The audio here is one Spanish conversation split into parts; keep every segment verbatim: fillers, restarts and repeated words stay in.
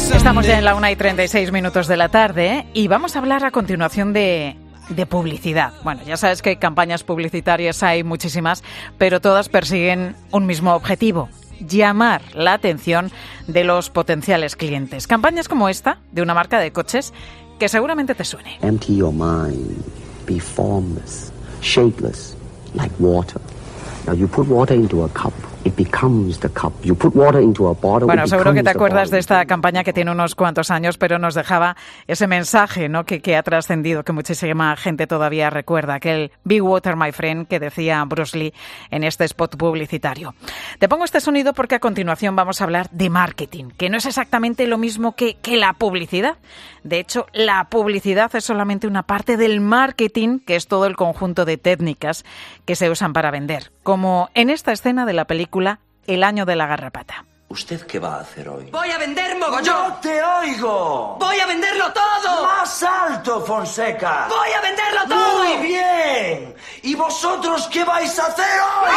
Estamos ya en la una y treinta y seis minutos de la tarde y vamos a hablar a continuación de, de publicidad. Bueno, ya sabes que campañas publicitarias hay muchísimas, pero todas persiguen un mismo objetivo: llamar la atención de los potenciales clientes. Campañas como esta, de una marca de coches, que seguramente te suene. Empty your mind, be formless, shapeless, like water. Now you put water into a cup, it becomes the cup. You put water into a bottle. Bueno, seguro que te acuerdas de esta campaña que tiene unos cuantos años, pero nos dejaba ese mensaje, ¿no?, que, que ha trascendido, que muchísima gente todavía recuerda, aquel Be Water, my friend, que decía Bruce Lee en este spot publicitario. Te pongo este sonido porque a continuación vamos a hablar de marketing, que no es exactamente lo mismo que, que la publicidad. De hecho, la publicidad es solamente una parte del marketing, que es todo el conjunto de técnicas que se usan para vender, como en esta escena de la película El año de la garrapata. ¿Usted qué va a hacer hoy? ¡Voy a vender mogollón! ¡No te oigo! ¡Voy a venderlo todo! ¡Más alto, Fonseca! ¡Voy a venderlo todo! ¡Muy bien! ¿Y vosotros qué vais a hacer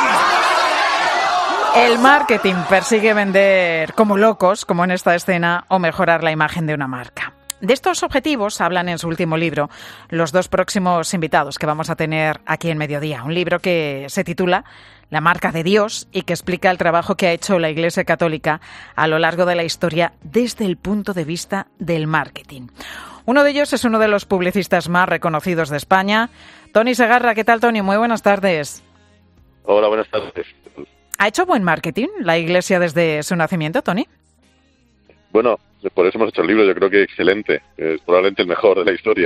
hoy? El marketing persigue vender como locos, como en esta escena, o mejorar la imagen de una marca. De estos objetivos hablan en su último libro los dos próximos invitados que vamos a tener aquí en Mediodía. Un libro que se titula La marca de Dios y que explica el trabajo que ha hecho la Iglesia Católica a lo largo de la historia desde el punto de vista del marketing. Uno de ellos es uno de los publicistas más reconocidos de España, Toni Segarra. ¿Qué tal, Toni? Muy buenas tardes. Hola, buenas tardes. ¿Ha hecho buen marketing la Iglesia desde su nacimiento, Toni? Bueno, por eso hemos hecho el libro, yo creo que excelente, es probablemente el mejor de la historia.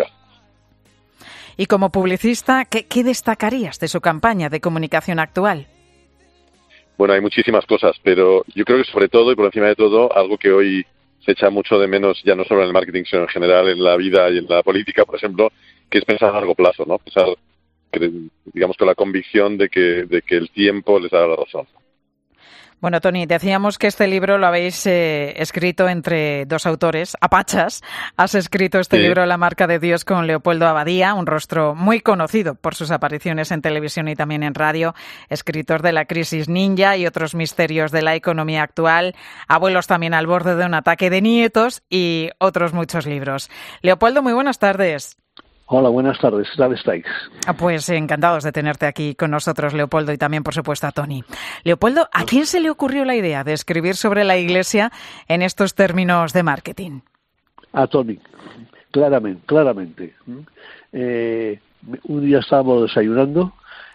Y como publicista, ¿qué, qué destacarías de su campaña de comunicación actual? Bueno, hay muchísimas cosas, pero yo creo que sobre todo y por encima de todo, algo que hoy se echa mucho de menos, ya no solo en el marketing, sino en general en la vida y en la política, por ejemplo, que es pensar a largo plazo, ¿no? Pensar, digamos, con la convicción de que, de que el tiempo les dará la razón. Bueno, Toni, decíamos que este libro lo habéis eh, escrito entre dos autores, apachas. Has escrito este sí. libro La marca de Dios con Leopoldo Abadía, un rostro muy conocido por sus apariciones en televisión y también en radio, escritor de La crisis ninja y otros misterios de la economía actual, abuelos también al borde de un ataque de nietos y otros muchos libros. Leopoldo, muy buenas tardes. Hola, buenas tardes. ¿Qué tal estáis? Pues encantados de tenerte aquí con nosotros, Leopoldo, y también, por supuesto, a Toni. Leopoldo, ¿a quién se le ocurrió la idea de escribir sobre la Iglesia en estos términos de marketing? A Toni, claramente, claramente. Eh, un día estábamos desayunando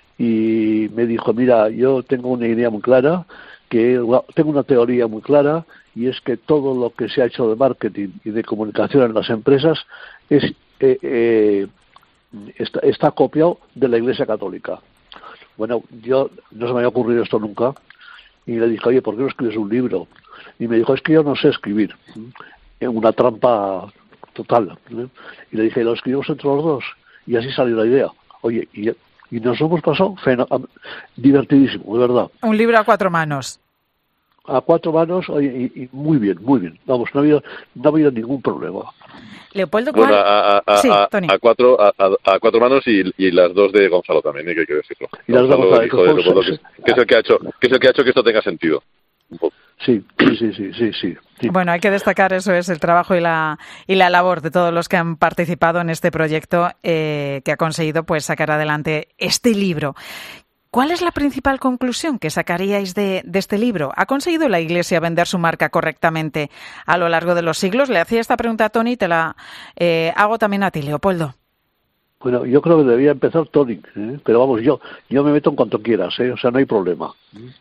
y me dijo, mira, yo tengo una idea muy clara, que tengo una teoría muy clara, y es que todo lo que se ha hecho de marketing y de comunicación en las empresas es Eh, eh, está, está copiado de la Iglesia Católica. Bueno, yo no se me había ocurrido esto nunca y le dije, oye, ¿por qué no escribes un libro? Y me dijo, es que yo no sé escribir. Una trampa total. ¿eh? Y le dije, lo escribimos entre los dos, y así salió la idea. Oye, y, y nos hemos pasado feno- divertidísimo, de verdad. Un libro a cuatro manos. A cuatro manos, oye, y, y muy bien, muy bien. Vamos, no ha habido, no ha habido ningún problema. Leopoldo, ¿cuál? Bueno, a, a, sí, a, a, cuatro, a, a cuatro manos y, y las dos de Gonzalo también, ¿eh? Que hay que decirlo. Y las Gonzalo, dos de hijo de Leopoldo, que, que es el que ha hecho, que es el que ha hecho que esto tenga sentido. Un poco. Sí, sí, sí, sí, sí, sí, sí. Bueno, hay que destacar, eso es el trabajo y la y la labor de todos los que han participado en este proyecto eh, que ha conseguido pues sacar adelante este libro. ¿Cuál es la principal conclusión que sacaríais de, de este libro? ¿Ha conseguido la Iglesia vender su marca correctamente a lo largo de los siglos? Le hacía esta pregunta a Toni y te la eh, hago también a ti, Leopoldo. Bueno, yo creo que debería empezar Toni, ¿eh? Pero vamos, yo yo me meto en cuanto quieras, ¿eh? O sea, no hay problema.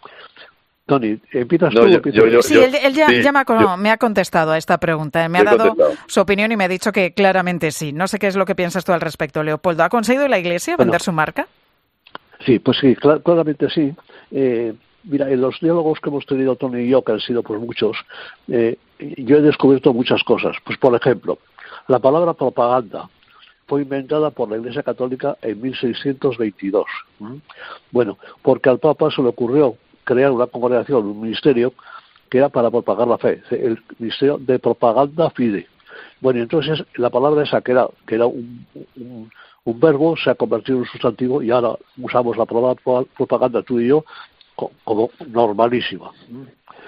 Toni, ¿empiezas no, tú o yo, empiezas yo, yo, Sí, él, él ya, sí, ya me, ha, yo, me ha contestado a esta pregunta. Me ha dado contestado. su opinión y me ha dicho que claramente sí. No sé qué es lo que piensas tú al respecto, Leopoldo. ¿Ha conseguido la Iglesia Bueno, vender su marca? Sí, pues sí, clar, claramente sí. Eh, mira, en los diálogos que hemos tenido Toni y yo, que han sido pues muchos, eh, yo he descubierto muchas cosas. Pues por ejemplo, la palabra propaganda fue inventada por la Iglesia Católica en mil seiscientos veintidós. ¿Mm? Bueno, porque al Papa se le ocurrió crear una congregación, un ministerio, que era para propagar la fe, el Ministerio de Propaganda Fide. Bueno, y entonces la palabra esa, que era, que era un, un un verbo, se ha convertido en un sustantivo y ahora usamos la palabra propaganda tú y yo como normalísima.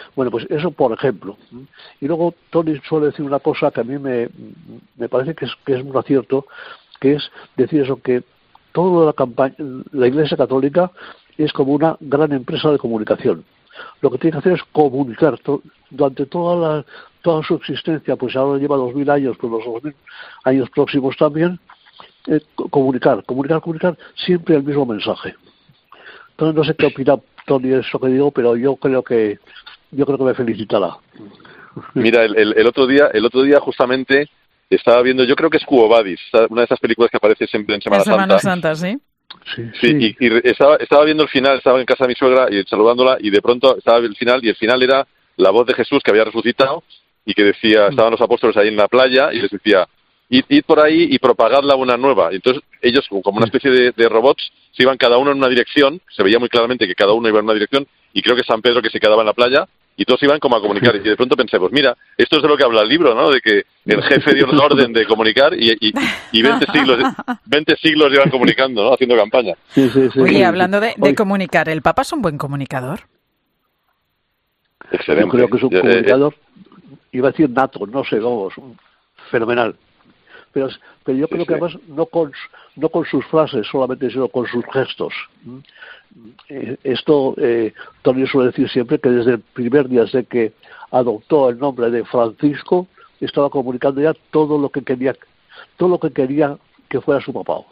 Bueno, pues eso por ejemplo. Y luego Tony suele decir una cosa que a mí me, me parece que es, que es un acierto, que es decir eso, que toda la campaña, la Iglesia Católica es como una gran empresa de comunicación. Lo que tiene que hacer es comunicar to, durante toda la, toda su existencia, pues ahora lleva dos mil años, pues los dos mil años próximos también, eh, comunicar, comunicar, comunicar siempre el mismo mensaje. Entonces no sé qué opina Tony de eso que digo, pero yo creo que yo creo que me felicitará. Mira, el, el, el otro día, el otro día justamente estaba viendo, yo creo que es Quo Vadis, una de esas películas que aparece siempre en Semana, en Semana Santa. Santa, sí. Sí, sí, sí. Y, y estaba, estaba viendo el final, estaba en casa de mi suegra y saludándola, y de pronto estaba el final, y el final era la voz de Jesús que había resucitado y que decía, estaban los apóstoles ahí en la playa y les decía, id, id por ahí y propagad la buena nueva. Y entonces ellos, como una especie de, de robots, se iban cada uno en una dirección, se veía muy claramente que cada uno iba en una dirección, y creo que San Pedro que se quedaba en la playa, y todos iban como a comunicar. Y de pronto pensé, pues mira, esto es de lo que habla el libro, ¿no? De que el jefe dio la orden de comunicar y, y, y veinte siglos veinte siglos llevan comunicando, ¿no? Haciendo campaña. Sí, sí, sí, Oye, sí, hablando de, de Oye, comunicar, ¿el Papa es un buen comunicador? Excelente. yo creo que es un Eh, comunicador, iba a decir nato, no sé, vamos, fenomenal. Pero, pero yo Sí, creo sí. que además no con, no con sus frases solamente, sino con sus gestos. Eh, esto, eh, Tony suele decir siempre que desde el primer día, desde que adoptó el nombre de Francisco, estaba comunicando ya todo lo que quería, todo lo que quería que fuera su papá.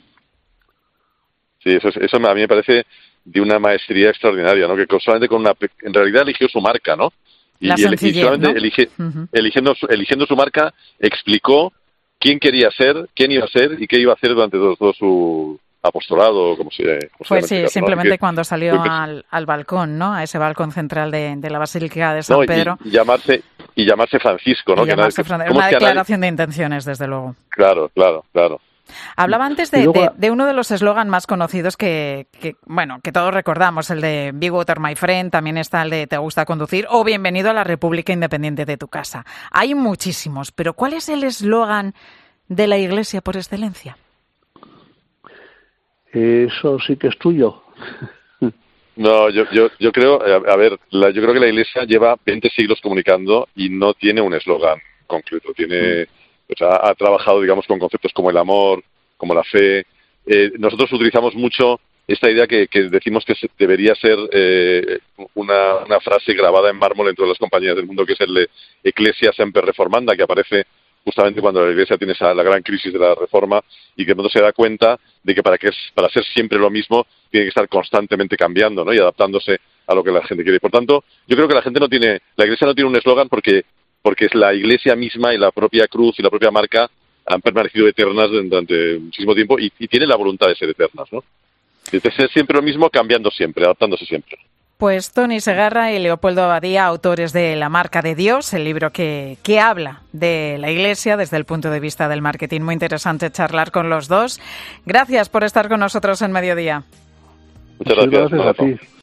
Sí, eso, es- eso a mí me parece de una maestría extraordinaria, ¿no? Que con- solamente con una... pe- En realidad eligió su marca, ¿no? Y, La y ele- y sencillez, solamente ¿no? elige- Ujú. eligiendo, su, eligiendo su marca, explicó quién quería ser, quién iba a ser y qué iba a hacer durante todo, todo su apostolado, como se, como se Fue llama en sí, este caso, ¿no? simplemente Así que cuando salió muy impresionante. al, al balcón, ¿no? A ese balcón central de, de la Basílica de San No, y- Pedro. y llamarse y llamarse Francisco, ¿no? Y Que llamarse nadie- Fran- ¿cómo una es que a nadie- declaración de intenciones, desde luego. Claro, claro, claro. Hablaba antes Y de, luego- de- de uno de los eslogan más conocidos que, que, bueno, que todos recordamos, el de Be Water, my friend, también está el de Te gusta conducir o Bienvenido a la República Independiente de tu casa. Hay muchísimos, pero ¿cuál es el eslogan de la Iglesia por excelencia? Eso sí que es tuyo. No, yo, yo, yo creo, a, a ver, la, yo creo que la Iglesia lleva veinte siglos comunicando y no tiene un eslogan concreto. Tiene, o sea, ha trabajado, digamos, con conceptos como el amor, como la fe. Eh, nosotros utilizamos mucho esta idea que, que decimos que se, debería ser eh, una, una frase grabada en mármol en todas las compañías del mundo, que es el de Ecclesia Semper Reformanda, que aparece justamente cuando la Iglesia tiene esa, la gran crisis de la Reforma y que de pronto se da cuenta de que para que es, para ser siempre lo mismo tiene que estar constantemente cambiando, ¿no? Y adaptándose a lo que la gente quiere. Por tanto, yo creo que la gente no tiene, la Iglesia no tiene un eslogan porque porque es la Iglesia misma y la propia cruz y la propia marca han permanecido eternas durante muchísimo tiempo y, y tienen la voluntad de ser eternas, ¿no? De ser siempre lo mismo, cambiando siempre, adaptándose siempre. Pues Tony Segarra y Leopoldo Abadía, autores de La marca de Dios, el libro que, que habla de la Iglesia desde el punto de vista del marketing. Muy interesante charlar con los dos. Gracias por estar con nosotros en Mediodía. Muchas Muchas gracias. gracias a Un abrazo. ti.